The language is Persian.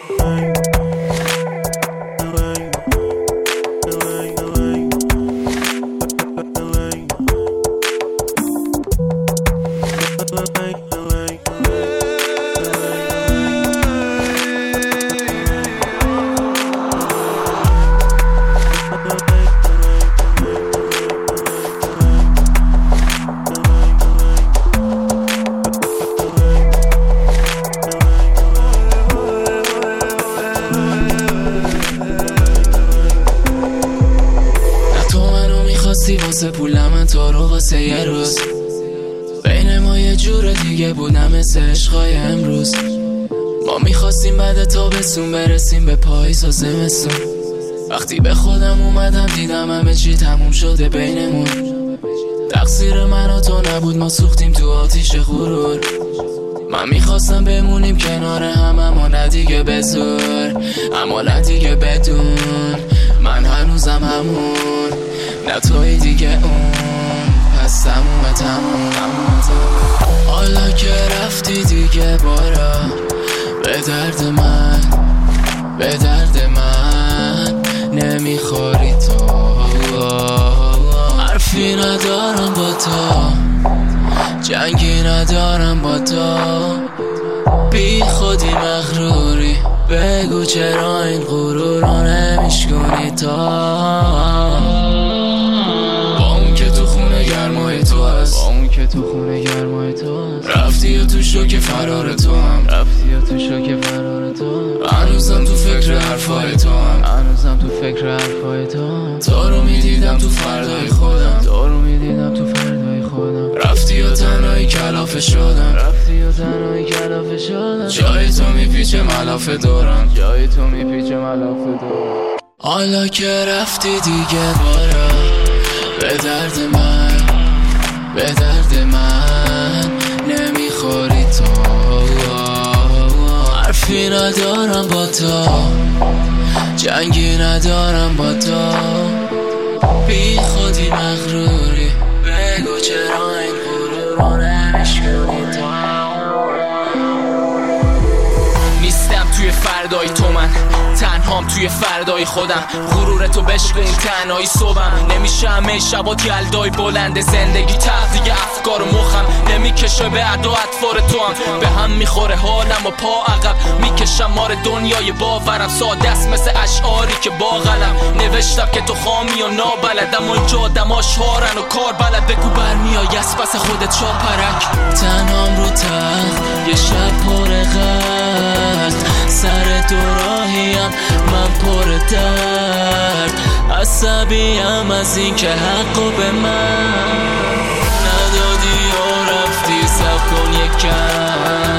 واسه پولم تو رو واسه یه روز، بین ما یه جور دیگه بودم مثل عشقای امروز. ما میخواستیم بعد تابستون برسیم به پاییز و زمستون. وقتی به خودم اومدم دیدم همه چی تموم شده بینمون. تقصیر من و تو نبود، ما سوختیم تو آتیش غرور. من میخواستم بمونیم کنار هم اما نه دیگه به زور، اما نه دیگه بدون. من هنوزم همون، نه توی دیگه اون، پس تموم. حالا که رفتی دیگه بارا به درد من نمیخوری تو. حرفی ندارم با تو، جنگی ندارم با تو. بی خودی مغروری، بگو چرا این غرور رو نمیشکنی تا. با اون که تو خونه گرمای تو هست، رفتی و تو شوک فرار تو هم، هنوزم تو فکر حرفای تو هم، تو رو میدیدم تو فردای خودم، رفتی و تنهایی کلافه شدم، جای تو میپیچه ملافه دورم. حالا که رفتی دیگه بارا به درد من نمیخوری تو. حرفی ندارم با تو، جنگی ندارم با تو. بی خودی مغروری، بگو چرا این غرور رو نمیشکنی تو. نیستم توی فردای تو، من تنهام توی فردای خودم. غرورتو بشکن تنهایی صبحم، نمیشه همه شبات یلدای بلند زندگی. تغذیه افکار و مخم نمیکشه به ادا اطفار تو هم. به هم میخوره حالم و پا عقب میکشم مار دنیای باورم. ساده است مثل اشعاری که با قلم نوشتم که تو خامی و نابلدم. اونجا آدماش هارن و کار بلد. بگو برمیای از پس خودت چاپرک. تنهام رو تخت یه شب پر غرق، سر دوراهیم من پر درد. عصبیم از این که حقو به من ندادی و رفتی. سب کن یکم